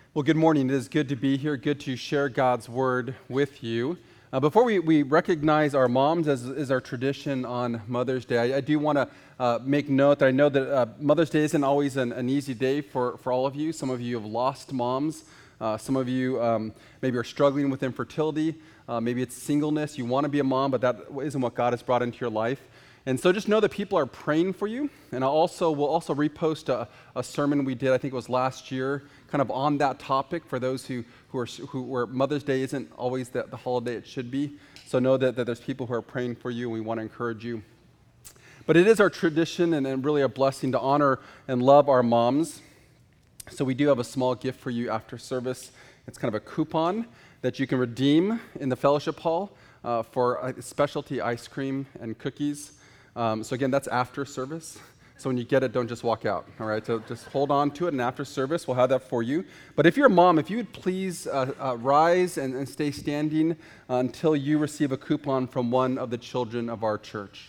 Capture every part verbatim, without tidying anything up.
Well, good morning. It is good to be here, good to share God's word with you. Uh, before we, we recognize our moms, as is our tradition on Mother's Day, I, I do want to uh, make note that I know that uh, Mother's Day isn't always an, an easy day for, for all of you. Some of you have lost moms. Uh, some of you um, maybe are struggling with infertility. Uh, maybe it's singleness. You want to be a mom, but that isn't what God has brought into your life. And so just know that people are praying for you. And I also will also repost a, a sermon we did, I think it was last year, kind of on that topic for those who, who are who where Mother's Day isn't always the, the holiday it should be. So know that, that there's people who are praying for you, and we want to encourage you. But it is our tradition and, and really a blessing to honor and love our moms. So we do have a small gift for you after service. It's kind of a coupon that you can redeem in the fellowship hall uh, for a specialty ice cream and cookies. Um, so again, that's after service. So when you get it, don't just walk out, all right? So just hold on to it, and after service, we'll have that for you. But if you're a mom, if you would please uh, uh, rise and, and stay standing uh, until you receive a coupon from one of the children of our church.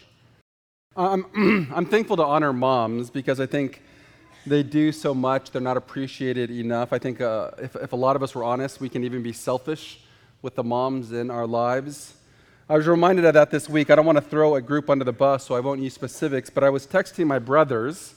Um, I'm thankful to honor moms because I think they do so much. They're not appreciated enough. I think uh, if, if a lot of us were honest, we can even be selfish with the moms in our lives. I was reminded of that this week. I don't want to throw a group under the bus, so I won't use specifics, but I was texting my brothers,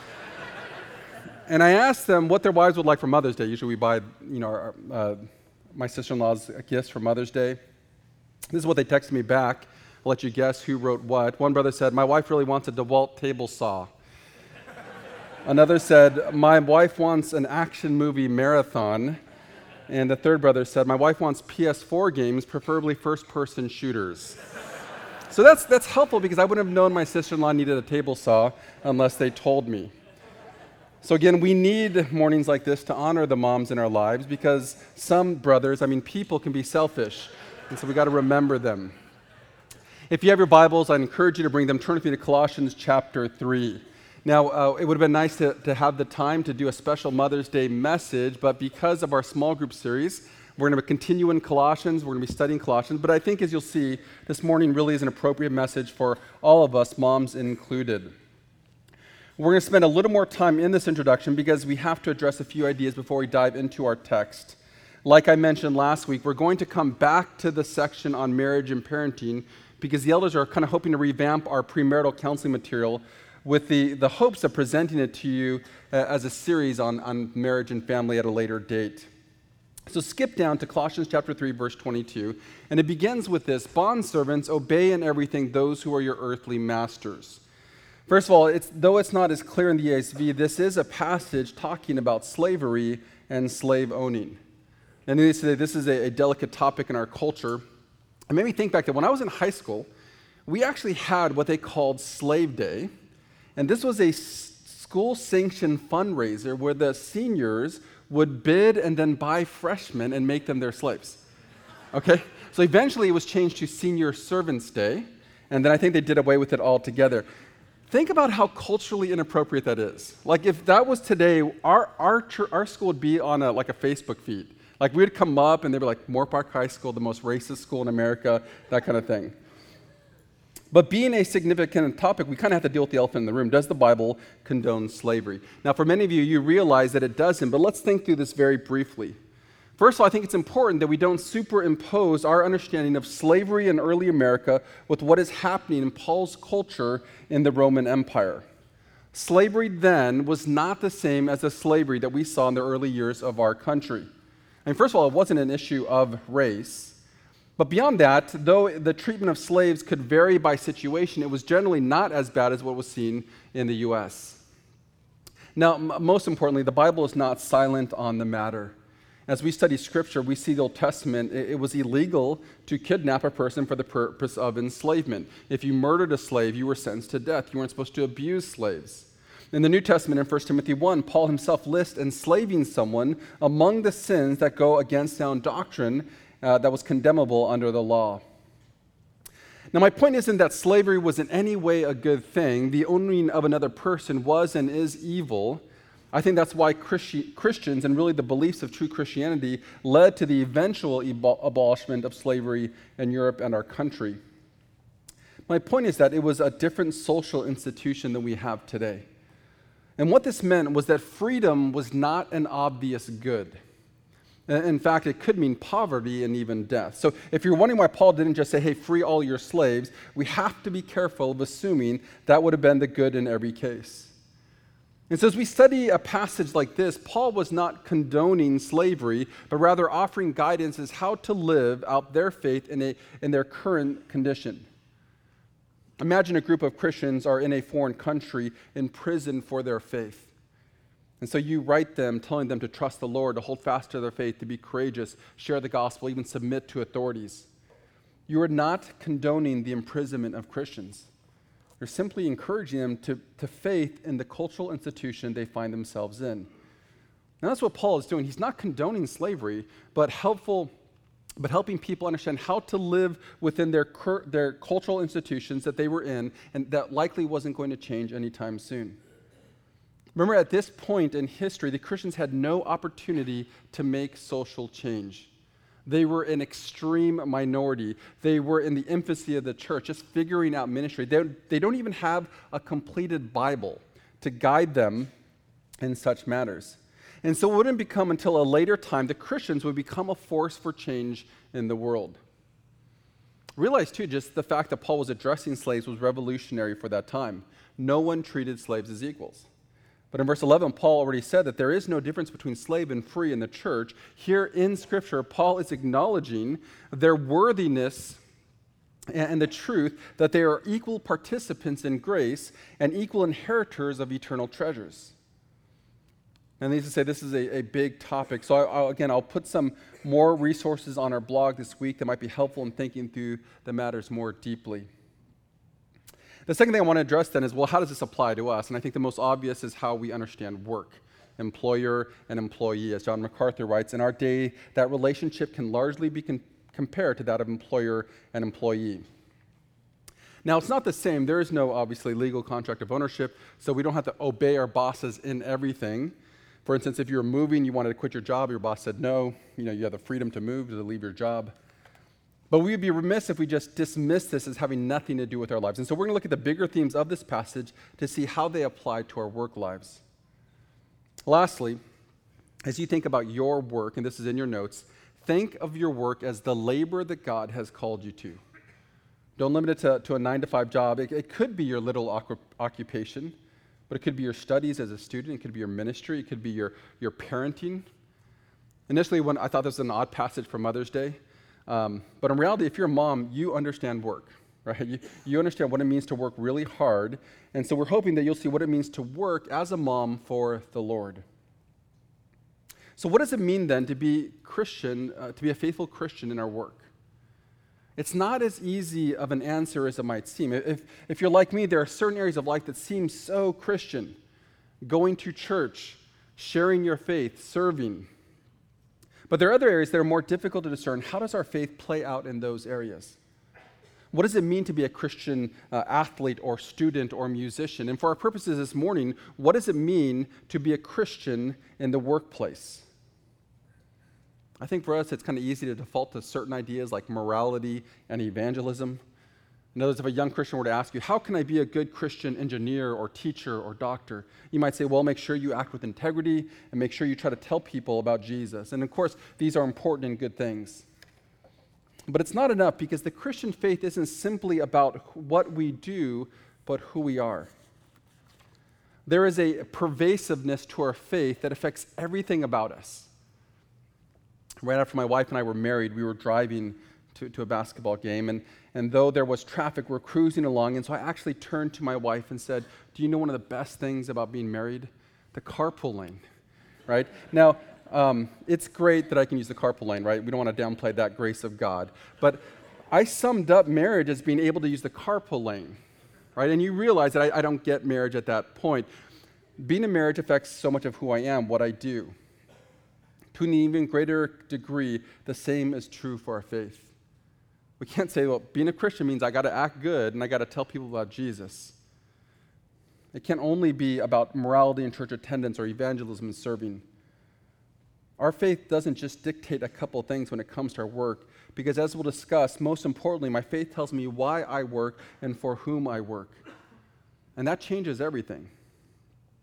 and I asked them what their wives would like for Mother's Day. Usually we buy, you know, our, uh, my sister-in-law's gifts for Mother's Day. This is what they texted me back. I'll let you guess who wrote what. One brother said, "My wife really wants a DeWalt table saw." Another said, "My wife wants an action movie marathon." And the third brother said, "My wife wants P S four games, preferably first-person shooters." So that's that's helpful because I wouldn't have known my sister-in-law needed a table saw unless they told me. So again, we need mornings like this to honor the moms in our lives because some brothers, I mean people, can be selfish. And so we got to remember them. If you have your Bibles, I encourage you to bring them. Turn with me to Colossians chapter three. Now, uh, it would have been nice to, to have the time to do a special Mother's Day message, but because of our small group series, we're going to continue in Colossians. We're going to be studying Colossians, but I think, as you'll see, this morning really is an appropriate message for all of us, moms included. We're going to spend a little more time in this introduction because we have to address a few ideas before we dive into our text. Like I mentioned last week, we're going to come back to the section on marriage and parenting because the elders are kind of hoping to revamp our premarital counseling material with the, the hopes of presenting it to you uh, as a series on, on marriage and family at a later date. So skip down to Colossians chapter three, verse twenty-two, and it begins with this: "Bondservants, obey in everything those who are your earthly masters." First of all, it's, though it's not as clear in the E S V, this is a passage talking about slavery and slave owning. And needless to say, this is a, a delicate topic in our culture. It made me think back that when I was in high school, we actually had what they called Slave Day. And this was a school-sanctioned fundraiser where the seniors would bid and then buy freshmen and make them their slaves. Okay? So eventually it was changed to Senior Servants Day, and then I think they did away with it altogether. Think about how culturally inappropriate that is. Like if that was today, our our, our school would be on a, like a Facebook feed. Like we'd come up and they'd be like, "Moore Park High School, the most racist school in America," that kind of thing. But being a significant topic, we kind of have to deal with the elephant in the room. Does the Bible condone slavery? Now, for many of you, you realize that it doesn't, but let's think through this very briefly. First of all, I think it's important that we don't superimpose our understanding of slavery in early America with what is happening in Paul's culture in the Roman Empire. Slavery then was not the same as the slavery that we saw in the early years of our country. I mean, first of all, it wasn't an issue of race. But beyond that, though the treatment of slaves could vary by situation, it was generally not as bad as what was seen in the U S. Now, m- most importantly, the Bible is not silent on the matter. As we study Scripture, we see the Old Testament, it, it was illegal to kidnap a person for the purpose of enslavement. If you murdered a slave, you were sentenced to death. You weren't supposed to abuse slaves. In the New Testament, in First Timothy one, Paul himself lists enslaving someone among the sins that go against sound doctrine Uh, that was condemnable under the law. Now, my point isn't that slavery was in any way a good thing. The owning of another person was and is evil. I think that's why Christi- Christians and really the beliefs of true Christianity led to the eventual ebo- abolishment of slavery in Europe and our country. My point is that it was a different social institution than we have today. And what this meant was that freedom was not an obvious good. In fact, it could mean poverty and even death. So if you're wondering why Paul didn't just say, hey, free all your slaves, we have to be careful of assuming that would have been the good in every case. And so as we study a passage like this, Paul was not condoning slavery, but rather offering guidance as how to live out their faith in, a, in their current condition. Imagine a group of Christians are in a foreign country in prison for their faith. And so you write them, telling them to trust the Lord, to hold fast to their faith, to be courageous, share the gospel, even submit to authorities. You are not condoning the imprisonment of Christians. You're simply encouraging them to, to faith in the cultural institution they find themselves in. And that's what Paul is doing. He's not condoning slavery, but helpful, but helping people understand how to live within their, their cultural institutions that they were in, and that likely wasn't going to change anytime soon. Remember, at this point in history, the Christians had no opportunity to make social change. They were an extreme minority. They were in the infancy of the church, just figuring out ministry. They, they don't even have a completed Bible to guide them in such matters. And so it wouldn't become until a later time that Christians would become a force for change in the world. Realize, too, just the fact that Paul was addressing slaves was revolutionary for that time. No one treated slaves as equals. But in verse eleven, Paul already said that there is no difference between slave and free in the church. Here in Scripture, Paul is acknowledging their worthiness and the truth that they are equal participants in grace and equal inheritors of eternal treasures. And needless to say, this is a, a big topic. So I, I'll, again, I'll put some more resources on our blog this week that might be helpful in thinking through the matters more deeply. The second thing I want to address then is, well, how does this apply to us? And I think the most obvious is how we understand work, employer and employee. As John MacArthur writes, in our day, that relationship can largely be con- compared to that of employer and employee. Now, it's not the same. There is no, obviously, legal contract of ownership, so we don't have to obey our bosses in everything. For instance, if you were moving, you wanted to quit your job, your boss said no, you know, you have the freedom to move, to leave your job. But we would be remiss if we just dismiss this as having nothing to do with our lives. And so we're going to look at the bigger themes of this passage to see how they apply to our work lives. Lastly, as you think about your work, and this is in your notes, think of your work as the labor that God has called you to. Don't limit it to, to a nine to five job. It, it could be your little ocu- occupation, but it could be your studies as a student. It could be your ministry. It could be your, your parenting. Initially, when I thought this was an odd passage for Mother's Day, Um, but in reality, if you're a mom, you understand work, right? You, you understand what it means to work really hard. And so we're hoping that you'll see what it means to work as a mom for the Lord. So what does it mean then to be Christian, uh, to be a faithful Christian in our work? It's not as easy of an answer as it might seem. If, if you're like me, there are certain areas of life that seem so Christian. Going to church, sharing your faith, serving. But there are other areas that are more difficult to discern. How does our faith play out in those areas? What does it mean to be a Christian uh, athlete or student or musician? And for our purposes this morning, what does it mean to be a Christian in the workplace? I think for us, it's kind of easy to default to certain ideas like morality and evangelism. In other words, if a young Christian were to ask you, how can I be a good Christian engineer or teacher or doctor? You might say, well, make sure you act with integrity and make sure you try to tell people about Jesus. And of course, these are important and good things. But it's not enough, because the Christian faith isn't simply about what we do, but who we are. There is a pervasiveness to our faith that affects everything about us. Right after my wife and I were married, we were driving to, to a basketball game, and, and though there was traffic, we're cruising along, and so I actually turned to my wife and said, do you know one of the best things about being married? The carpool lane, right? Now, um, it's great that I can use the carpool lane, right? We don't want to downplay that grace of God, but I summed up marriage as being able to use the carpool lane, right? And you realize that I, I don't get marriage at that point. Being in marriage affects so much of who I am, what I do. To an even greater degree, the same is true for our faith. We can't say, well, being a Christian means I got to act good and I got to tell people about Jesus. It can't only be about morality and church attendance or evangelism and serving. Our faith doesn't just dictate a couple of things when it comes to our work, because as we'll discuss, most importantly, my faith tells me why I work and for whom I work. And that changes everything.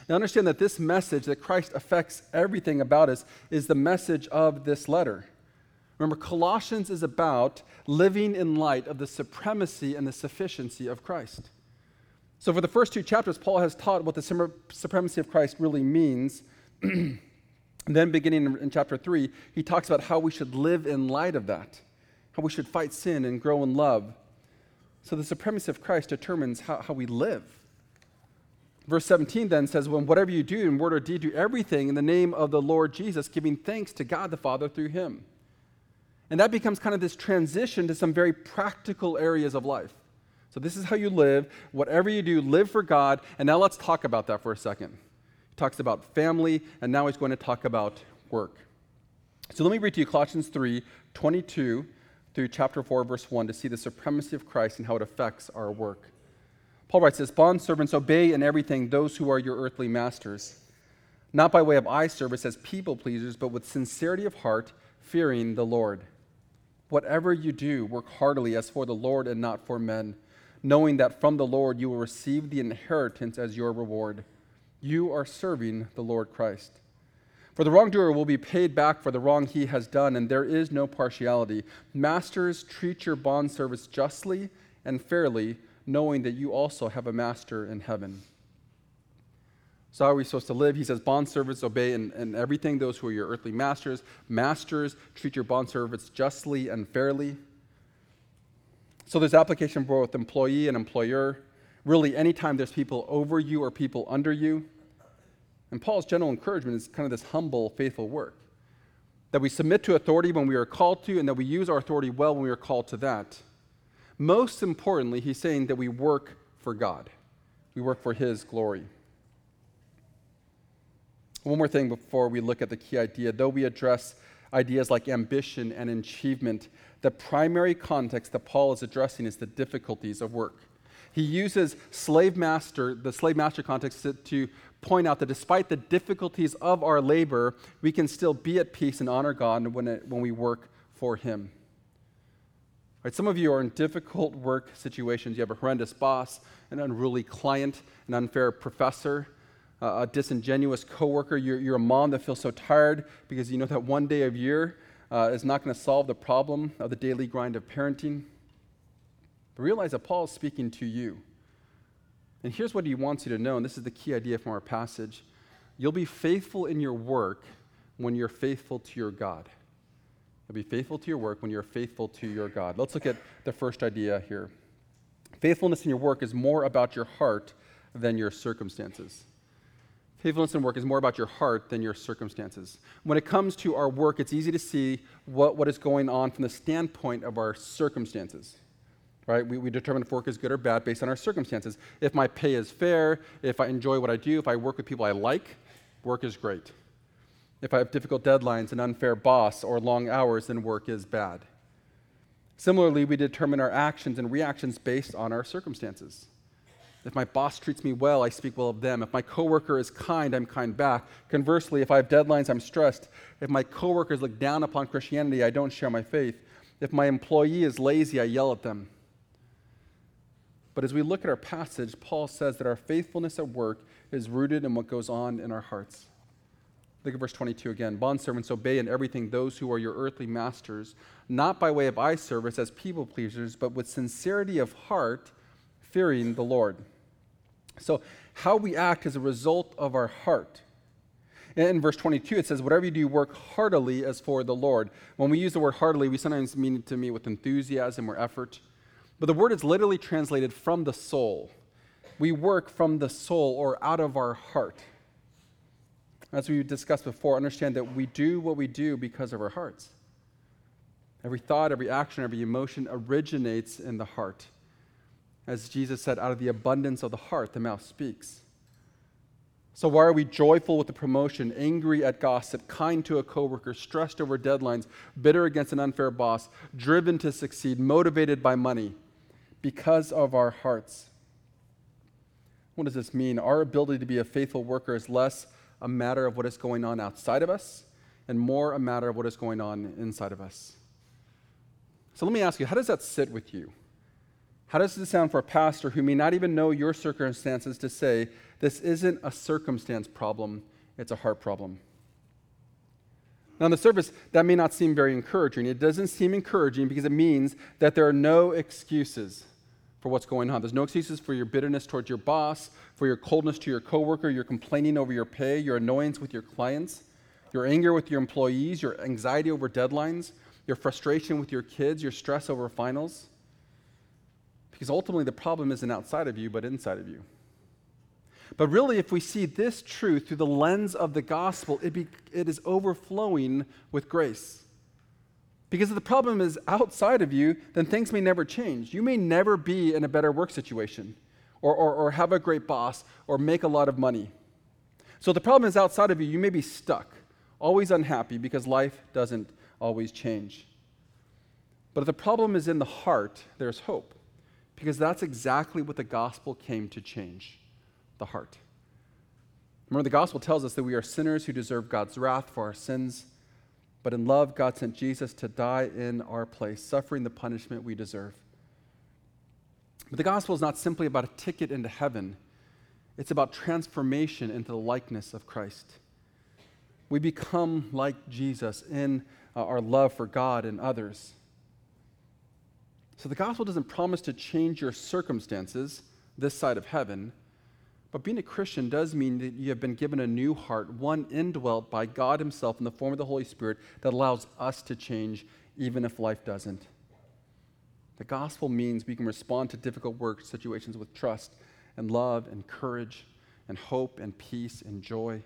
Now understand that this message, that Christ affects everything about us, is the message of this letter. Remember, Colossians is about living in light of the supremacy and the sufficiency of Christ. So for the first two chapters, Paul has taught what the supremacy of Christ really means. And then beginning in chapter three, he talks about how we should live in light of that, how we should fight sin and grow in love. So the supremacy of Christ determines how, how we live. Verse seventeen then says, "When whatever you do in word or deed, do everything in the name of the Lord Jesus, giving thanks to God the Father through him." And that becomes kind of this transition to some very practical areas of life. So this is how you live. Whatever you do, live for God. And now let's talk about that for a second. He talks about family, and now he's going to talk about work. So let me read to you Colossians three, twenty-two through chapter four, verse one, to see the supremacy of Christ and how it affects our work. Paul writes this, "Bondservants, obey in everything those who are your earthly masters, not by way of eye service as people pleasers, but with sincerity of heart, fearing the Lord. Whatever you do, work heartily as for the Lord and not for men, knowing that from the Lord you will receive the inheritance as your reward. You are serving the Lord Christ. For the wrongdoer will be paid back for the wrong he has done, and there is no partiality. Masters, treat your bondservants justly and fairly, knowing that you also have a master in heaven." So how are we supposed to live? He says, bondservants, obey in, in everything those who are your earthly masters. Masters, treat your bondservants justly and fairly. So there's application for both employee and employer. Really, anytime there's people over you or people under you. And Paul's general encouragement is kind of this humble, faithful work. That we submit to authority when we are called to, and that we use our authority well when we are called to that. Most importantly, he's saying that we work for God. We work for his glory. One more thing before we look at the key idea. Though we address ideas like ambition and achievement, the primary context that Paul is addressing is the difficulties of work. He uses slave master, the slave master context to, to point out that despite the difficulties of our labor, we can still be at peace and honor God when, it, when we work for him. Right, some of you are in difficult work situations. You have a horrendous boss, an unruly client, an unfair professor, uh, a disingenuous coworker. You're, you're a mom that feels so tired because you know that one day of year uh, is not going to solve the problem of the daily grind of parenting. But realize that Paul is speaking to you. And here's what he wants you to know, and this is the key idea from our passage. You'll be faithful in your work when you're faithful to your God. You'll be faithful to your work when you're faithful to your God. Let's look at the first idea here. Faithfulness in your work is more about your heart than your circumstances. Faithfulness in work is more about your heart than your circumstances. When it comes to our work, it's easy to see what, what is going on from the standpoint of our circumstances. Right? We, we determine if work is good or bad based on our circumstances. If my pay is fair, if I enjoy what I do, if I work with people I like, work is great. If I have difficult deadlines, an unfair boss, or long hours, then work is bad. Similarly, we determine our actions and reactions based on our circumstances. If my boss treats me well, I speak well of them. If my coworker is kind, I'm kind back. Conversely, if I have deadlines, I'm stressed. If my coworkers look down upon Christianity, I don't share my faith. If my employee is lazy, I yell at them. But as we look at our passage, Paul says that our faithfulness at work is rooted in what goes on in our hearts. Look at verse twenty-two again. Bondservants, obey in everything those who are your earthly masters, not by way of eye service as people pleasers, but with sincerity of heart, fearing the Lord. So how we act is a result of our heart. In verse twenty-two, it says, whatever you do, work heartily as for the Lord. When we use the word heartily, we sometimes mean it to mean with enthusiasm or effort. But the word is literally translated from the soul. We work from the soul or out of our heart. As we discussed before, understand that we do what we do because of our hearts. Every thought, every action, every emotion originates in the heart. As Jesus said, out of the abundance of the heart, the mouth speaks. So why are we joyful with the promotion, angry at gossip, kind to a coworker, stressed over deadlines, bitter against an unfair boss, driven to succeed, motivated by money? Because of our hearts. What does this mean? Our ability to be a faithful worker is less a matter of what is going on outside of us and more a matter of what is going on inside of us. So let me ask you, how does that sit with you? How does it sound for a pastor who may not even know your circumstances to say, this isn't a circumstance problem, it's a heart problem? Now, on the surface, that may not seem very encouraging. It doesn't seem encouraging because it means that there are no excuses for what's going on. There's no excuses for your bitterness towards your boss, for your coldness to your coworker, your complaining over your pay, your annoyance with your clients, your anger with your employees, your anxiety over deadlines, your frustration with your kids, your stress over finals. Because ultimately the problem isn't outside of you, but inside of you. But really, if we see this truth through the lens of the gospel, it, be, it is overflowing with grace. Because if the problem is outside of you, then things may never change. You may never be in a better work situation, or, or, or have a great boss, or make a lot of money. So if the problem is outside of you, you may be stuck, always unhappy, because life doesn't always change. But if the problem is in the heart, there's hope. Because that's exactly what the gospel came to change, the heart. Remember, the gospel tells us that we are sinners who deserve God's wrath for our sins, but in love, God sent Jesus to die in our place, suffering the punishment we deserve. But the gospel is not simply about a ticket into heaven. It's about transformation into the likeness of Christ. We become like Jesus in uh, our love for God and others. So the gospel doesn't promise to change your circumstances this side of heaven, but being a Christian does mean that you have been given a new heart, one indwelt by God himself in the form of the Holy Spirit that allows us to change even if life doesn't. The gospel means we can respond to difficult work situations with trust and love and courage and hope and peace and joy.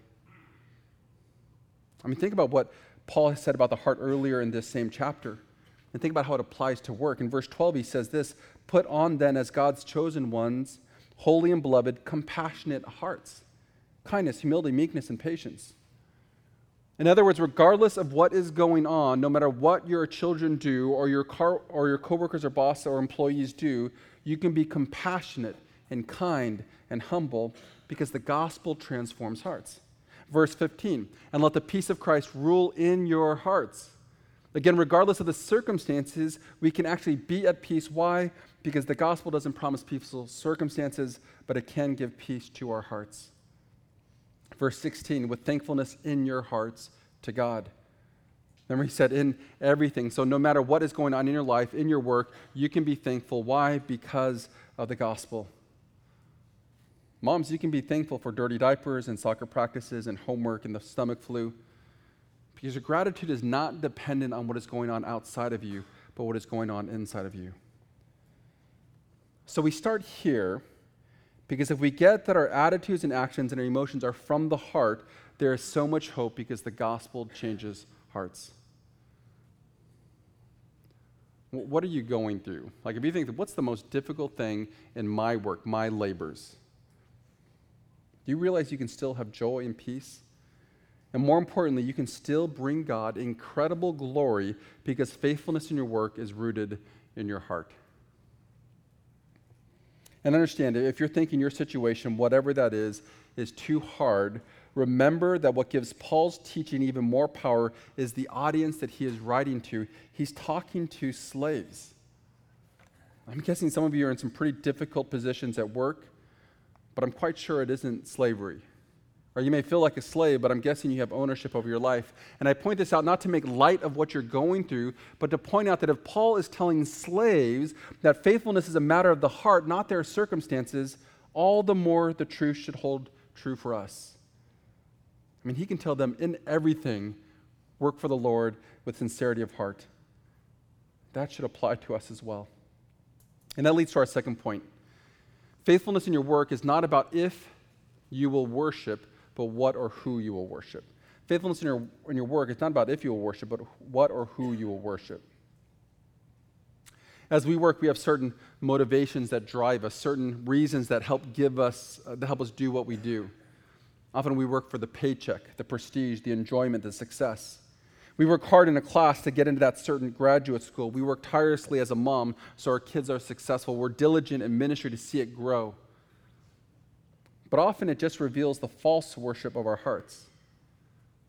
I mean, think about what Paul has said about the heart earlier in this same chapter. And think about how it applies to work. In verse twelve, he says this, "Put on then as God's chosen ones, holy and beloved, compassionate hearts, kindness, humility, meekness, and patience." In other words, regardless of what is going on, no matter what your children do or your car, or your coworkers or boss or employees do, you can be compassionate and kind and humble because the gospel transforms hearts. Verse fifteen, "And let the peace of Christ rule in your hearts." Again, regardless of the circumstances, we can actually be at peace. Why? Because the gospel doesn't promise peaceful circumstances, but it can give peace to our hearts. Verse sixteen, "With thankfulness in your hearts to God." Remember, he said, in everything. So no matter what is going on in your life, in your work, you can be thankful. Why? Because of the gospel. Moms, you can be thankful for dirty diapers and soccer practices and homework and the stomach flu. Because your gratitude is not dependent on what is going on outside of you, but what is going on inside of you. So we start here because if we get that our attitudes and actions and our emotions are from the heart, there is so much hope because the gospel changes hearts. What are you going through? Like if you think, what's the most difficult thing in my work, my labors? Do you realize you can still have joy and peace? And more importantly, you can still bring God incredible glory because faithfulness in your work is rooted in your heart. And understand, if you're thinking your situation, whatever that is, is too hard, remember that what gives Paul's teaching even more power is the audience that he is writing to. He's talking to slaves. I'm guessing some of you are in some pretty difficult positions at work, but I'm quite sure it isn't slavery. Or you may feel like a slave, but I'm guessing you have ownership over your life. And I point this out not to make light of what you're going through, but to point out that if Paul is telling slaves that faithfulness is a matter of the heart, not their circumstances, all the more the truth should hold true for us. I mean, he can tell them in everything, work for the Lord with sincerity of heart. That should apply to us as well. And that leads to our second point. Faithfulness in your work is not about if you will worship, but what or who you will worship. Faithfulness in your, in your work is not about if you will worship, but what or who you will worship. As we work, we have certain motivations that drive us, certain reasons that help give us, uh, that help us do what we do. Often we work for the paycheck, the prestige, the enjoyment, the success. We work hard in a class to get into that certain graduate school. We work tirelessly as a mom so our kids are successful. We're diligent in ministry to see it grow. But often it just reveals the false worship of our hearts.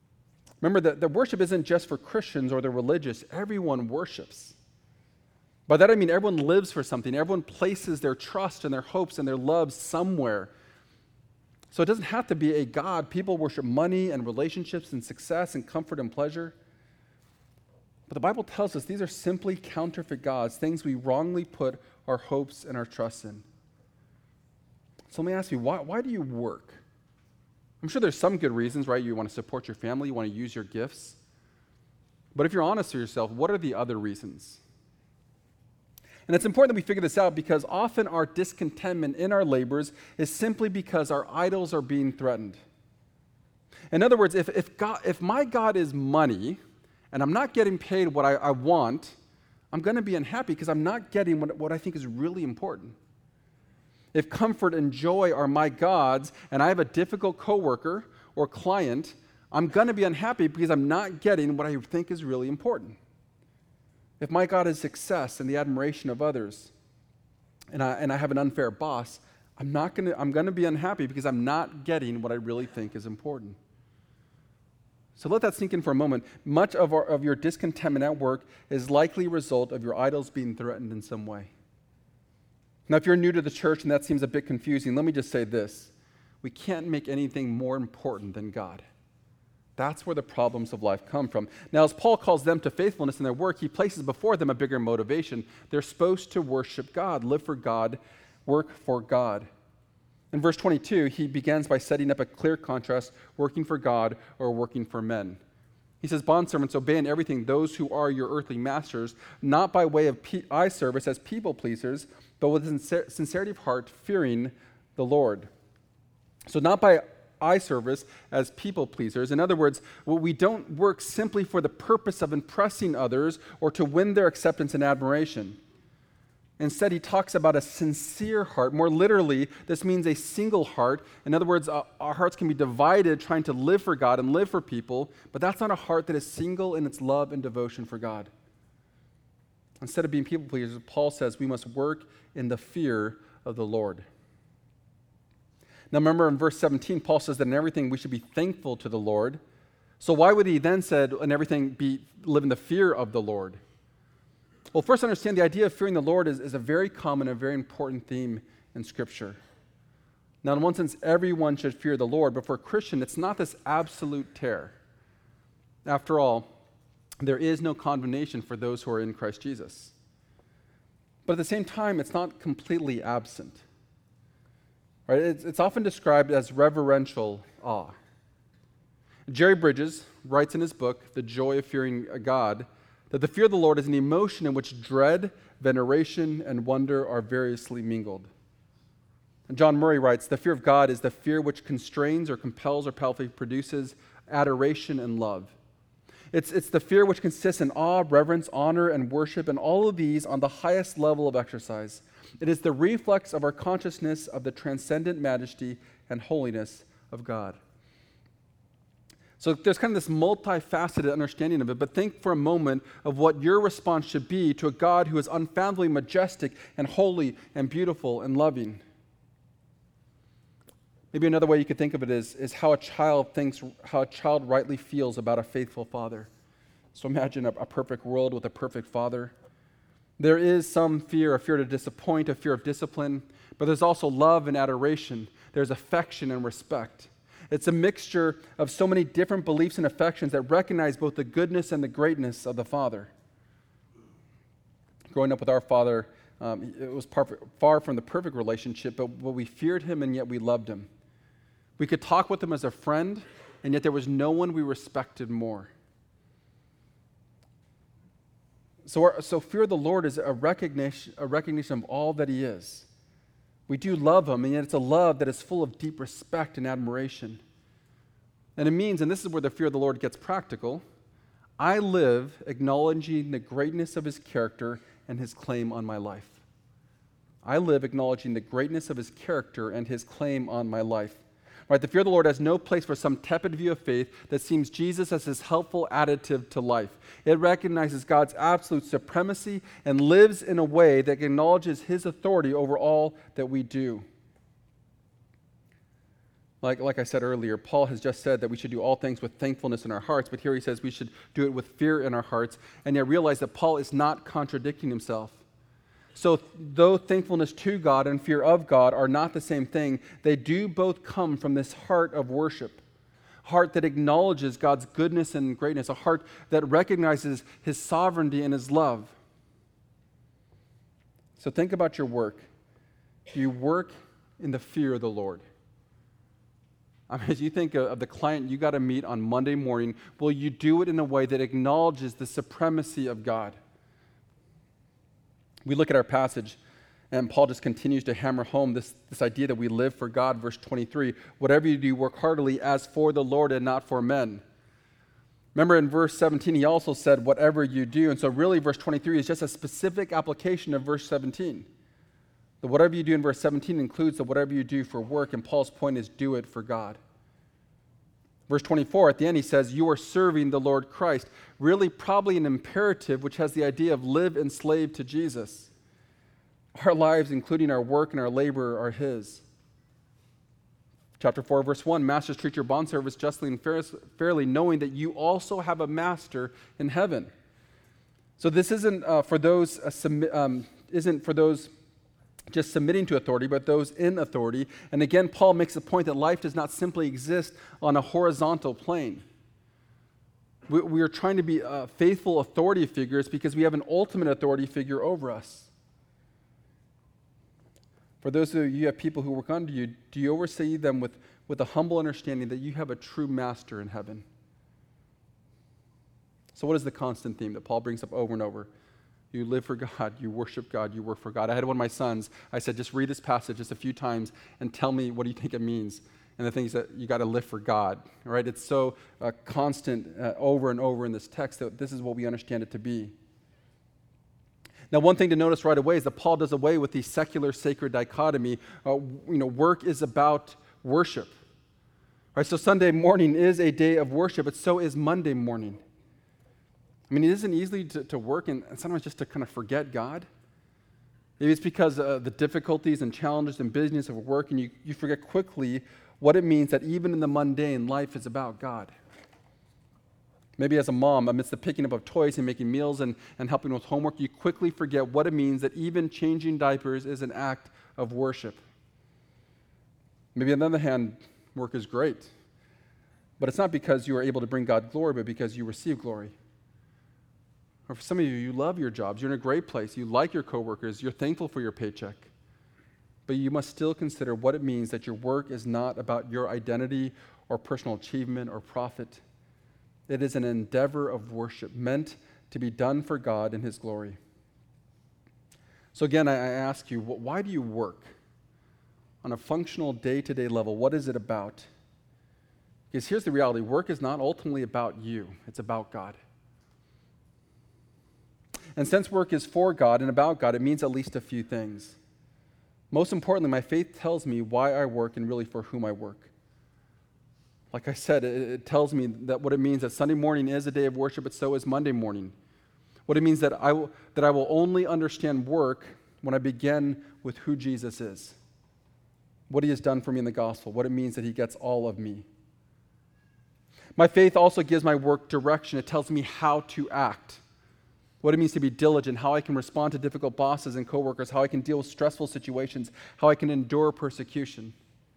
Remember that the worship isn't just for Christians or the religious. Everyone worships. By that I mean everyone lives for something. Everyone places their trust and their hopes and their love somewhere. So it doesn't have to be a God. People worship money and relationships and success and comfort and pleasure. But the Bible tells us these are simply counterfeit gods, things we wrongly put our hopes and our trust in. So let me ask you, why, why do you work? I'm sure there's some good reasons, right? You want to support your family, you want to use your gifts. But if you're honest with yourself, what are the other reasons? And it's important that we figure this out because often our discontentment in our labors is simply because our idols are being threatened. In other words, if, if, God, if my God is money and I'm not getting paid what I, I want, I'm going to be unhappy because I'm not getting what, what I think is really important. If comfort and joy are my gods and I have a difficult coworker or client, I'm going to be unhappy because I'm not getting what I think is really important. If my God is success and the admiration of others, and I, and I have an unfair boss, I'm not going to, I'm going to be unhappy because I'm not getting what I really think is important. So let that sink in for a moment. Much of, our, of your discontentment at work is likely a result of your idols being threatened in some way. Now, if you're new to the church and that seems a bit confusing, let me just say this. We can't make anything more important than God. That's where the problems of life come from. Now, as Paul calls them to faithfulness in their work, he places before them a bigger motivation. They're supposed to worship God, live for God, work for God. In verse twenty-two, he begins by setting up a clear contrast, working for God or working for men. He says, bondservants, obey in everything those who are your earthly masters, not by way of eye service as people pleasers, but with sincerity of heart, fearing the Lord. So not by eye service as people pleasers. In other words, we don't work simply for the purpose of impressing others or to win their acceptance and admiration. Instead, he talks about a sincere heart. More literally, this means a single heart. In other words, uh, our hearts can be divided trying to live for God and live for people, but that's not a heart that is single in its love and devotion for God. Instead of being people pleasers, Paul says we must work in the fear of the Lord. Now remember in verse seventeen, Paul says that in everything we should be thankful to the Lord. So why would he then said in everything be live in the fear of the Lord? Well, first understand the idea of fearing the Lord is, is a very common and very important theme in Scripture. Now in one sense, everyone should fear the Lord, but for a Christian, it's not this absolute terror. After all, there is no condemnation for those who are in Christ Jesus. But at the same time, it's not completely absent. Right? It's, it's often described as reverential awe. Jerry Bridges writes in his book, The Joy of Fearing God, that the fear of the Lord is an emotion in which dread, veneration, and wonder are variously mingled. And John Murray writes, the fear of God is the fear which constrains or compels or powerfully produces adoration and love. It's, it's the fear which consists in awe, reverence, honor, and worship, and all of these on the highest level of exercise. It is the reflex of our consciousness of the transcendent majesty and holiness of God. So there's kind of this multifaceted understanding of it, but think for a moment of what your response should be to a God who is unfathomably majestic and holy and beautiful and loving. Maybe another way you could think of it is, is how a child thinks, how a child rightly feels about a faithful father. So imagine a, a perfect world with a perfect father. There is some fear, a fear to disappoint, a fear of discipline, but there's also love and adoration. There's affection and respect. It's a mixture of so many different beliefs and affections that recognize both the goodness and the greatness of the Father. Growing up with our father, um, it was par- far from the perfect relationship, but, but we feared him and yet we loved him. We could talk with him as a friend, and yet there was no one we respected more. So, our, so fear of the Lord is a recognition, a recognition of all that he is. We do love him, and yet it's a love that is full of deep respect and admiration. And it means, and this is where the fear of the Lord gets practical, I live acknowledging the greatness of his character and his claim on my life. I live acknowledging the greatness of his character and his claim on my life. Right? The fear of the Lord has no place for some tepid view of faith that sees Jesus as his helpful additive to life. It recognizes God's absolute supremacy and lives in a way that acknowledges his authority over all that we do. Like, like I said earlier, Paul has just said that we should do all things with thankfulness in our hearts, but here he says we should do it with fear in our hearts, and yet realize that Paul is not contradicting himself. So though thankfulness to God and fear of God are not the same thing, they do both come from this heart of worship, a heart that acknowledges God's goodness and greatness, a heart that recognizes his sovereignty and his love. So think about your work. Do you work in the fear of the Lord? I mean, as you think of the client you got to meet on Monday morning, will you do it in a way that acknowledges the supremacy of God? We look at our passage, and Paul just continues to hammer home this, this idea that we live for God. Verse twenty-three, whatever you do, work heartily as for the Lord and not for men. Remember in verse seventeen, he also said, whatever you do. And so really, verse twenty-three is just a specific application of verse seventeen. The whatever you do in verse seventeen includes the whatever you do for work, and Paul's point is do it for God. Verse twenty-four, at the end, he says, you are serving the Lord Christ. Really, probably an imperative which has the idea of live enslaved to Jesus. Our lives, including our work and our labor, are his. Chapter four, verse one, masters, treat your bondservants justly and fairly, knowing that you also have a master in heaven. So this isn't uh, for those uh, submi- um, isn't for those just submitting to authority, but those in authority. And again, Paul makes the point that life does not simply exist on a horizontal plane. We, we are trying to be uh, faithful authority figures because we have an ultimate authority figure over us. For those of you who have people who work under you, do you oversee them with, with a humble understanding that you have a true master in heaven? So what is the constant theme that Paul brings up over and over? You live for God, you worship God, you work for God. I had one of my sons, I said, just read this passage just a few times and tell me what do you think it means. And the thing is that you got to live for God, right? It's so uh, constant uh, over and over in this text that this is what we understand it to be. Now, one thing to notice right away is that Paul does away with the secular sacred dichotomy. Uh, you know, work is about worship. Right? So Sunday morning is a day of worship, but so is Monday morning. I mean, it isn't easy to, to work and, and sometimes just to kind of forget God. Maybe it's because uh, the difficulties and challenges and busyness of work, and you, you forget quickly what it means that even in the mundane, life is about God. Maybe as a mom, amidst the picking up of toys and making meals and, and helping with homework, you quickly forget what it means that even changing diapers is an act of worship. Maybe on the other hand, work is great. But it's not because you are able to bring God glory, but because you receive glory. Or for some of you, you love your jobs. You're in a great place. You like your coworkers. You're thankful for your paycheck. But you must still consider what it means that your work is not about your identity or personal achievement or profit. It is an endeavor of worship meant to be done for God in his glory. So again, I ask you, why do you work? On a functional day-to-day level, what is it about? Because here's the reality. Work is not ultimately about you. It's about God. And since work is for God and about God, it means at least a few things. Most importantly, my faith tells me why I work and really for whom I work. Like I said, it, it tells me that what it means that Sunday morning is a day of worship, but so is Monday morning. What it means that I will, that I will only understand work when I begin with who Jesus is, what he has done for me in the gospel, what it means that he gets all of me. My faith also gives my work direction. It tells me how to act, what it means to be diligent, how I can respond to difficult bosses and coworkers, how I can deal with stressful situations, how I can endure persecution.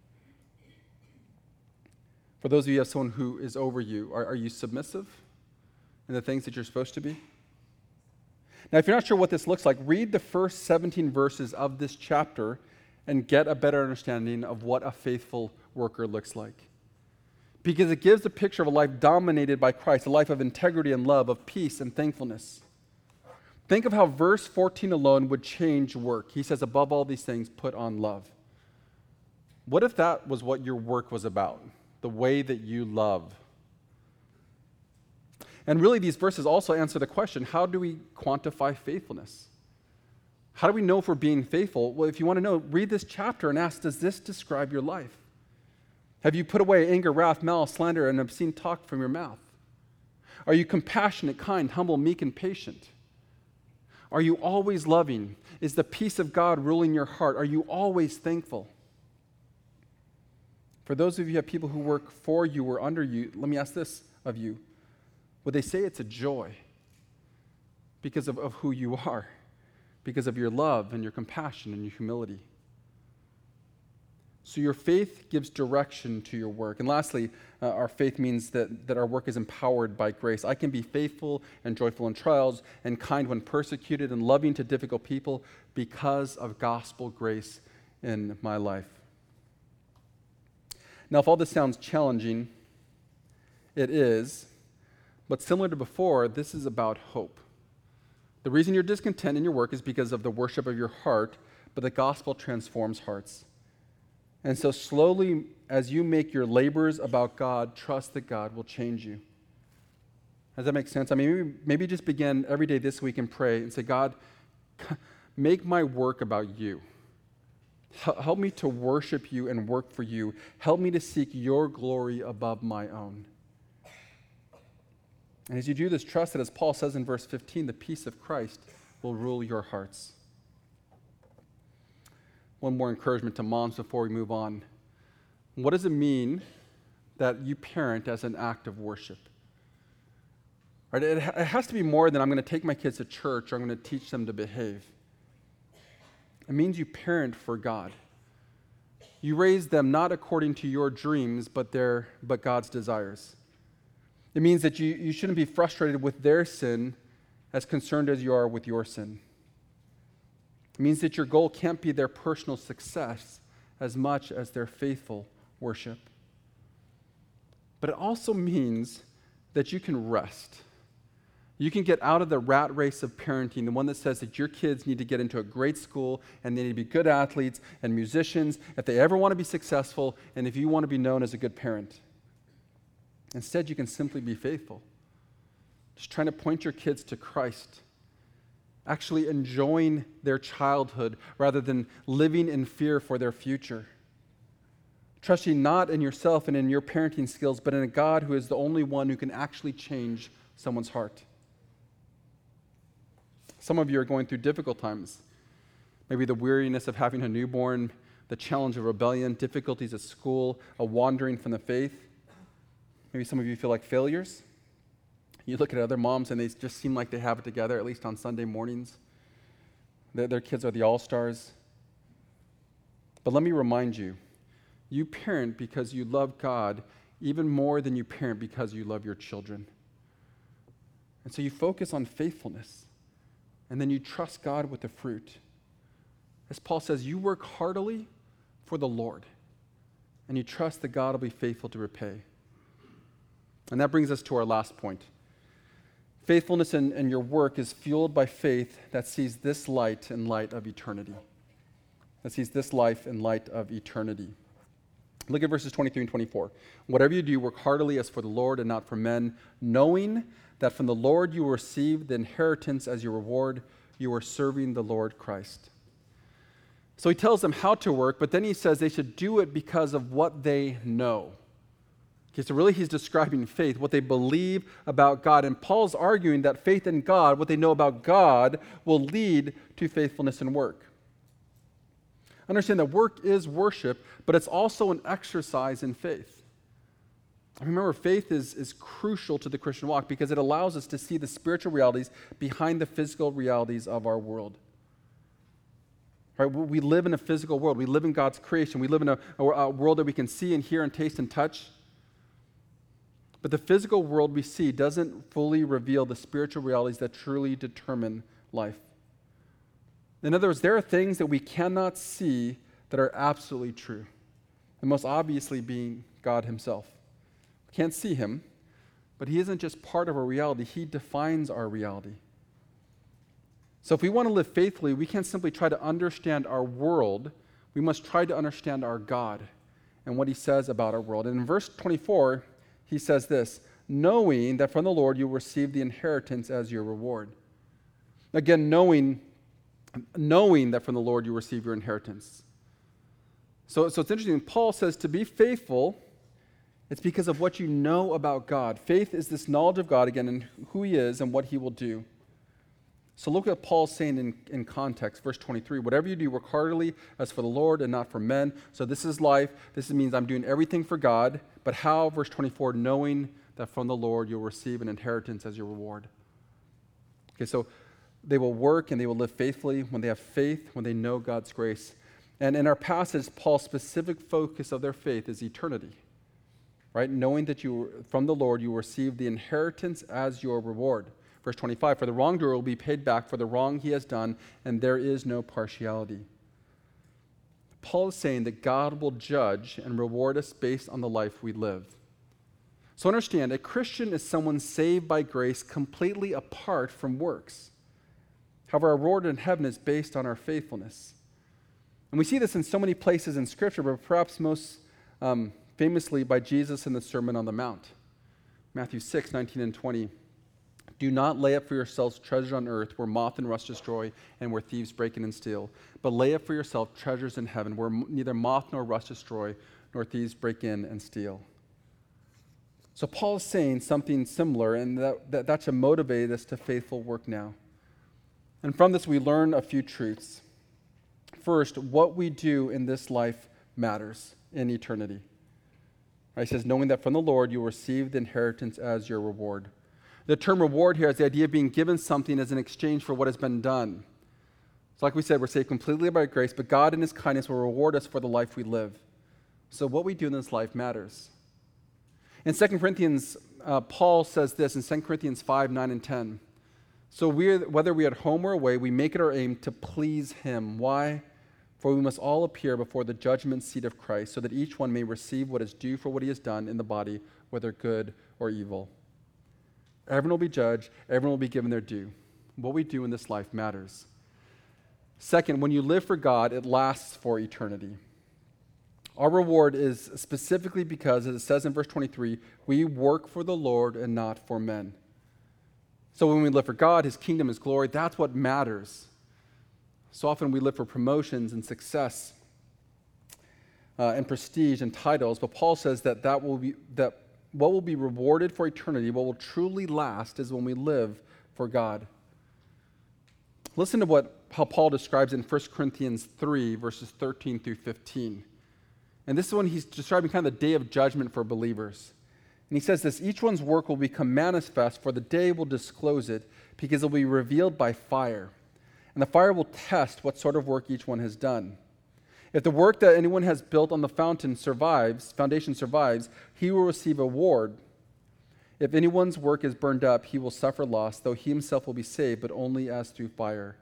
For those of you who have someone who is over you, are, are you submissive in the things that you're supposed to be? Now, if you're not sure what this looks like, read the first seventeen verses of this chapter and get a better understanding of what a faithful worker looks like. Because it gives a picture of a life dominated by Christ, a life of integrity and love, of peace and thankfulness. Think of how verse fourteen alone would change work. He says, above all these things, put on love. What if that was what your work was about? The way that you love. And really, these verses also answer the question, how do we quantify faithfulness? How do we know if we're being faithful? Well, if you want to know, read this chapter and ask, does this describe your life? Have you put away anger, wrath, malice, slander, and obscene talk from your mouth? Are you compassionate, kind, humble, meek, and patient? Are you always loving? Is the peace of God ruling your heart? Are you always thankful? For those of you who have people who work for you or under you, let me ask this of you. Would they say it's a joy because of, of who you are? because of your love and your compassion and your humility. So your faith gives direction to your work. And lastly, uh, our faith means that, that our work is empowered by grace. I can be faithful and joyful in trials and kind when persecuted and loving to difficult people because of gospel grace in my life. Now, if all this sounds challenging, it is, but similar to before, this is about hope. The reason you're discontent in your work is because of the worship of your heart, but the gospel transforms hearts. And so slowly, as you make your labors about God, trust that God will change you. Does that make sense? I mean, maybe, maybe just begin every day this week and pray and say, God, make my work about you. Help me to worship you and work for you. Help me to seek your glory above my own. And as you do this, trust that, as Paul says in verse fifteen, the peace of Christ will rule your hearts. One more encouragement to moms before we move on. What does it mean that you parent as an act of worship? Right? It, it has to be more than I'm going to take my kids to church or I'm going to teach them to behave. It means you parent for God. You raise them not according to your dreams, but their but God's desires. It means that you, you shouldn't be frustrated with their sin as concerned as you are with your sin. It means that your goal can't be their personal success as much as their faithful worship. But it also means that you can rest. You can get out of the rat race of parenting, the one that says that your kids need to get into a great school and they need to be good athletes and musicians if they ever want to be successful and if you want to be known as a good parent. Instead, you can simply be faithful. Just trying to point your kids to Christ. Actually enjoying their childhood rather than living in fear for their future. Trusting not in yourself and in your parenting skills, but in a God who is the only one who can actually change someone's heart. Some of you are going through difficult times. Maybe the weariness of having a newborn, the challenge of rebellion, difficulties at school, a wandering from the faith. Maybe some of you feel like failures. You look at other moms and they just seem like they have it together, at least on Sunday mornings. Their, their kids are the all-stars. But let me remind you, you parent because you love God even more than you parent because you love your children. And so you focus on faithfulness, and then you trust God with the fruit. As Paul says, you work heartily for the Lord, and you trust that God will be faithful to repay. And that brings us to our last point. Faithfulness in, in your work is fueled by faith that sees this light in light of eternity. That sees this life in light of eternity. Look at verses twenty-three and twenty-four. Whatever you do, work heartily as for the Lord and not for men, knowing that from the Lord you will receive the inheritance as your reward. You are serving the Lord Christ. So he tells them how to work, but then he says they should do it because of what they know. Okay, so really he's describing faith, what they believe about God. And Paul's arguing that faith in God, what they know about God, will lead to faithfulness in work. Understand that work is worship, but it's also an exercise in faith. Remember, faith is, is crucial to the Christian walk because it allows us to see the spiritual realities behind the physical realities of our world. Right? We live in a physical world. We live in God's creation. We live in a, a, a world that we can see and hear and taste and touch. But the physical world we see doesn't fully reveal the spiritual realities that truly determine life. In other words, there are things that we cannot see that are absolutely true. And most obviously being God himself. We can't see him, but he isn't just part of our reality. He defines our reality. So if we want to live faithfully, we can't simply try to understand our world. We must try to understand our God and what he says about our world. And in verse twenty-four, he says this, knowing that from the Lord you will receive the inheritance as your reward. Again, knowing, knowing that from the Lord you receive your inheritance. So, so it's interesting. Paul says to be faithful, it's because of what you know about God. Faith is this knowledge of God, again, and who he is and what he will do. So look at what Paul's saying in, in context. Verse twenty-three, whatever you do, work heartily as for the Lord and not for men. So this is life. This means I'm doing everything for God. But how? Verse twenty-four, knowing that from the Lord you'll receive an inheritance as your reward. Okay, so they will work and they will live faithfully when they have faith, when they know God's grace. And in our passage, Paul's specific focus of their faith is eternity, right? Knowing that you, from the Lord, you will receive the inheritance as your reward. Verse twenty-five, for the wrongdoer will be paid back for the wrong he has done, and there is no partiality. Paul is saying that God will judge and reward us based on the life we live. So understand, a Christian is someone saved by grace completely apart from works. However, our reward in heaven is based on our faithfulness. And we see this in so many places in Scripture, but perhaps most um, famously by Jesus in the Sermon on the Mount. Matthew six, nineteen and twenty. Do not lay up for yourselves treasures on earth where moth and rust destroy and where thieves break in and steal, but lay up for yourself treasures in heaven where neither moth nor rust destroy nor thieves break in and steal. So Paul is saying something similar, and that, that, that should motivate us to faithful work now. And from this we learn a few truths. First, what we do in this life matters in eternity. Right, he says, knowing that from the Lord you will receive the inheritance as your reward. The term reward here is the idea of being given something as an exchange for what has been done. So like we said, we're saved completely by grace, but God in his kindness will reward us for the life we live. So what we do in this life matters. In Second Corinthians, uh, Paul says this in Second Corinthians five, nine, and ten. So we, whether we are at home or away, we make it our aim to please him. Why? For we must all appear before the judgment seat of Christ, so that each one may receive what is due for what he has done in the body, whether good or evil. Everyone will be judged. Everyone will be given their due. What we do in this life matters. Second, when you live for God, it lasts for eternity. Our reward is specifically because, as it says in verse twenty-three, we work for the Lord and not for men. So when we live for God, his kingdom, his glory, that's what matters. So often we live for promotions and success uh, and prestige and titles, but Paul says that, that, will be, that what will be rewarded for eternity, what will truly last, is when we live for God. Listen to what how Paul describes in First Corinthians three, verses thirteen through fifteen. And this is when he's describing kind of the day of judgment for believers. And he says this, each one's work will become manifest, for the day will disclose it, because it will be revealed by fire. And the fire will test what sort of work each one has done. If the work that anyone has built on the fountain survives, foundation survives, he will receive a reward. If anyone's work is burned up, he will suffer loss, though he himself will be saved, but only as through fire.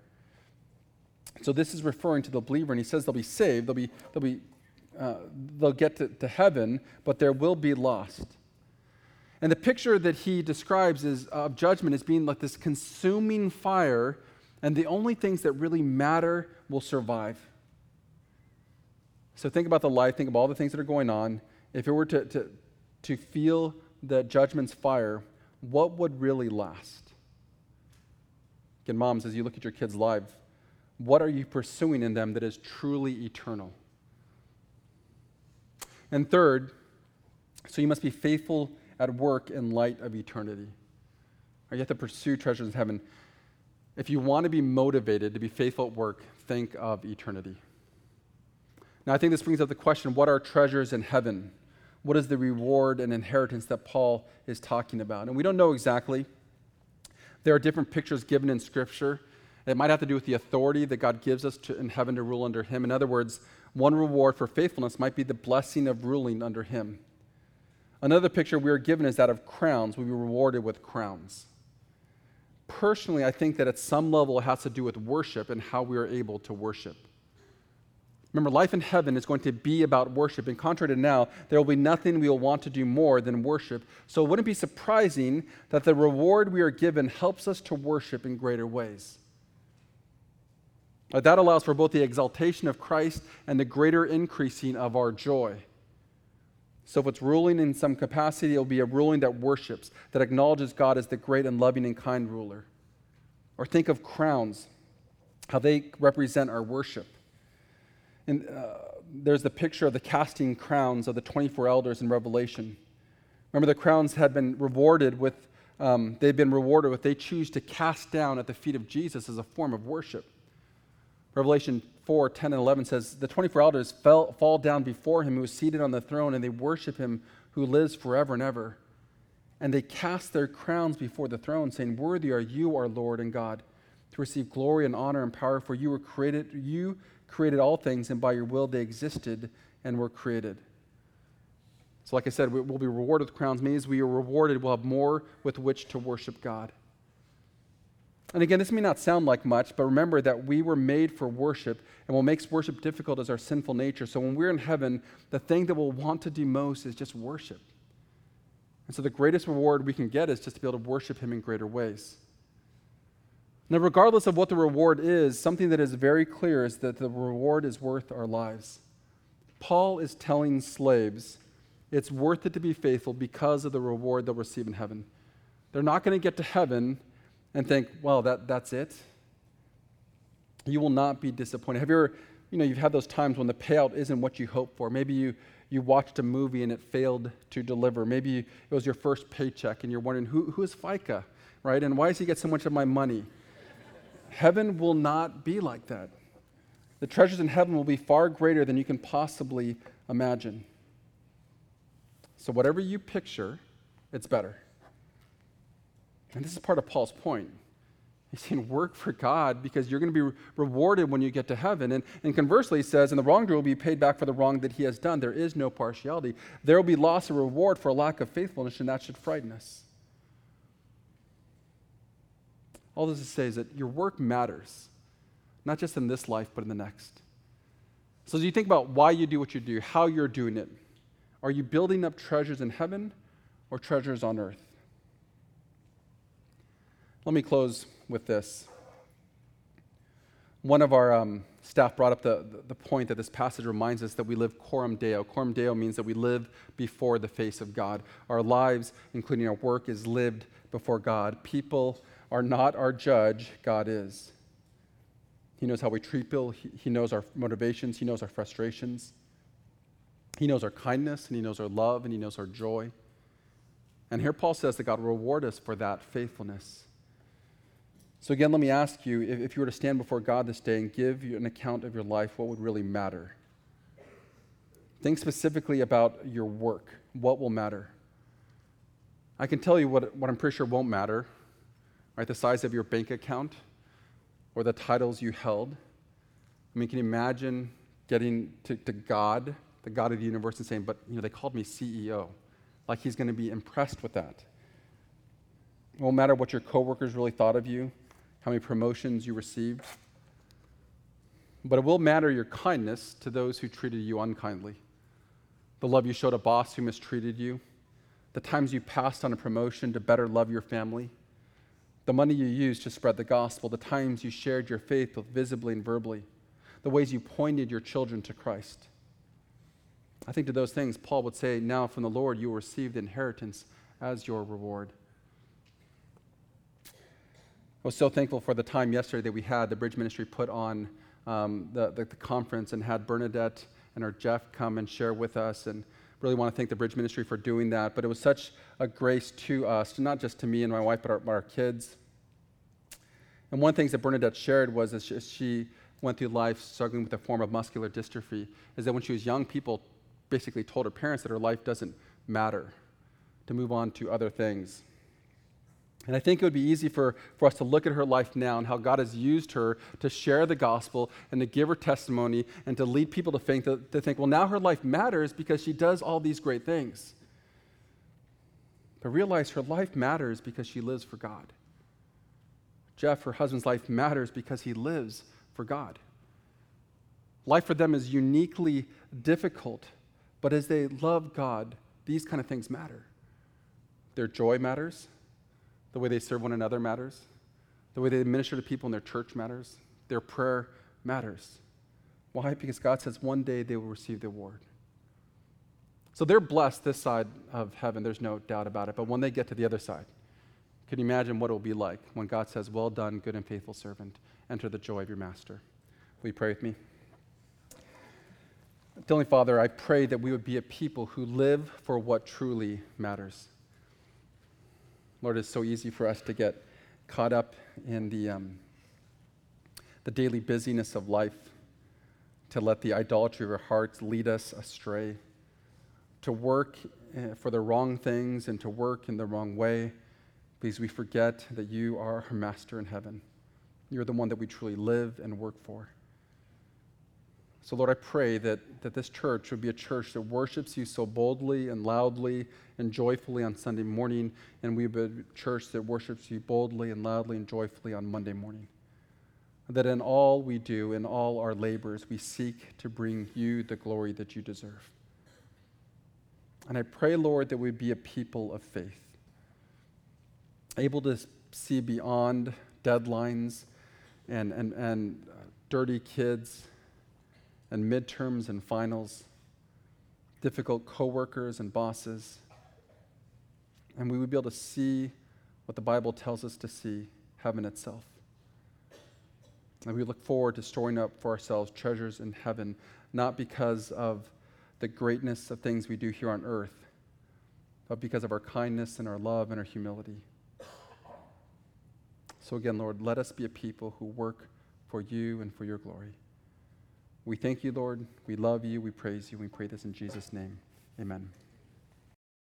So this is referring to the believer, and he says they'll be saved, they'll be, they'll be Uh, they'll get to, to heaven, but there will be lost. And the picture that he describes is of judgment as being like this consuming fire, and the only things that really matter will survive. So think about the life, think about all the things that are going on. If it were to, to, to feel the judgment's fire, what would really last? Again, moms, as you look at your kids' lives, what are you pursuing in them that is truly eternal? And third, so you must be faithful at work in light of eternity. You have to pursue treasures in heaven. If you want to be motivated to be faithful at work, think of eternity. Now, I think this brings up the question, what are treasures in heaven? What is the reward and inheritance that Paul is talking about? And we don't know exactly. There are different pictures given in Scripture. It might have to do with the authority that God gives us to, in heaven to rule under him. In other words, one reward for faithfulness might be the blessing of ruling under him. Another picture we are given is that of crowns. We'll be rewarded with crowns. Personally, I think that at some level it has to do with worship and how we are able to worship. Remember, life in heaven is going to be about worship. And contrary to now, there will be nothing we will want to do more than worship. So it wouldn't be surprising that the reward we are given helps us to worship in greater ways. That allows for both the exaltation of Christ and the greater increasing of our joy. So if it's ruling in some capacity, it will be a ruling that worships, that acknowledges God as the great and loving and kind ruler. Or think of crowns, how they represent our worship. And uh, there's the picture of the casting crowns of the twenty-four elders in Revelation. Remember, the crowns had been rewarded with, um, they've been rewarded with, they choose to cast down at the feet of Jesus as a form of worship. Revelation four, ten, and eleven says, the twenty-four elders fell, fall down before him who is seated on the throne, and they worship him who lives forever and ever. And they cast their crowns before the throne, saying, worthy are you, our Lord and God, to receive glory and honor and power, for you were created, you created all things, and by your will they existed and were created. So like I said, we'll be rewarded with crowns. Maybe as we are rewarded, we'll have more with which to worship God. And again, this may not sound like much, but remember that we were made for worship, and what makes worship difficult is our sinful nature. So when we're in heaven, the thing that we'll want to do most is just worship. And so the greatest reward we can get is just to be able to worship him in greater ways. Now, regardless of what the reward is, something that is very clear is that the reward is worth our lives. Paul is telling slaves it's worth it to be faithful because of the reward they'll receive in heaven. They're not going to get to heaven and think, well, that, that's it. You will not be disappointed. Have you ever, you know, you've had those times when the payout isn't what you hoped for. Maybe you, you watched a movie and it failed to deliver. Maybe it was your first paycheck and you're wondering, who, who is FICA, right? And why does he get so much of my money? Heaven will not be like that. The treasures in heaven will be far greater than you can possibly imagine. So whatever you picture, it's better. And this is part of Paul's point. He's saying work for God because you're going to be re- rewarded when you get to heaven. And, and conversely, he says, and the wrongdoer will be paid back for the wrong that he has done. There is no partiality. There will be loss of reward for a lack of faithfulness, and that should frighten us. All this to say is that your work matters, not just in this life, but in the next. So as you think about why you do what you do, how you're doing it, are you building up treasures in heaven or treasures on earth? Let me close with this. One of our um, staff brought up the, the, the point that this passage reminds us that we live coram Deo. Coram Deo means that we live before the face of God. Our lives, including our work, is lived before God. People are not our judge, God is. He knows how we treat people. He, he knows our motivations. He knows our frustrations. He knows our kindness, and he knows our love, and he knows our joy. And here Paul says that God will reward us for that faithfulness. So again, let me ask you, if, if you were to stand before God this day and give you an account of your life, what would really matter? Think specifically about your work. What will matter? I can tell you what, what I'm pretty sure won't matter, right? The size of your bank account or the titles you held. I mean, can you imagine getting to, to God, the God of the universe, and saying, but you know, they called me C E O. Like he's going to be impressed with that. It won't matter what your coworkers really thought of you, how many promotions you received. But it will matter your kindness to those who treated you unkindly, the love you showed a boss who mistreated you, the times you passed on a promotion to better love your family, the money you used to spread the gospel, the times you shared your faith both visibly and verbally, the ways you pointed your children to Christ. I think to those things, Paul would say, now from the Lord you will receive the inheritance as your reward. I was so thankful for the time yesterday that we had. The Bridge Ministry put on um, the, the, the conference and had Bernadette and our Jeff come and share with us, and really want to thank the Bridge Ministry for doing that. But it was such a grace to us, not just to me and my wife, but our, but our kids. And one of the things that Bernadette shared was as she, as she went through life struggling with a form of muscular dystrophy, is that when she was young, people basically told her parents that her life doesn't matter, to move on to other things. And I think it would be easy for, for us to look at her life now and how God has used her to share the gospel and to give her testimony and to lead people to think, to, to think, well, now her life matters because she does all these great things. But realize her life matters because she lives for God. Jeff, her husband's life matters because he lives for God. Life for them is uniquely difficult, but as they love God, these kind of things matter. Their joy matters. The way they serve one another matters. The way they minister to people in their church matters. Their prayer matters. Why? Because God says one day they will receive the award. So they're blessed this side of heaven, there's no doubt about it. But when they get to the other side, can you imagine what it will be like when God says, well done, good and faithful servant, enter the joy of your master? Will you pray with me? Heavenly Father, I pray that we would be a people who live for what truly matters. Lord, it's so easy for us to get caught up in the, um, the daily busyness of life, to let the idolatry of our hearts lead us astray, to work uh, for the wrong things and to work in the wrong way, because we forget that you are our master in heaven. You're the one that we truly live and work for. So, Lord, I pray that, that this church would be a church that worships you so boldly and loudly and joyfully on Sunday morning, and we would be a church that worships you boldly and loudly and joyfully on Monday morning. That in all we do, in all our labors, we seek to bring you the glory that you deserve. And I pray, Lord, that we be a people of faith, able to see beyond deadlines and, and, and uh, dirty kids and midterms and finals, difficult coworkers and bosses. And we would be able to see what the Bible tells us to see, heaven itself. And we look forward to storing up for ourselves treasures in heaven, not because of the greatness of things we do here on earth, but because of our kindness and our love and our humility. So again, Lord, let us be a people who work for you and for your glory. We thank you, Lord. We love you. We praise you. We pray this in Jesus' name. Amen.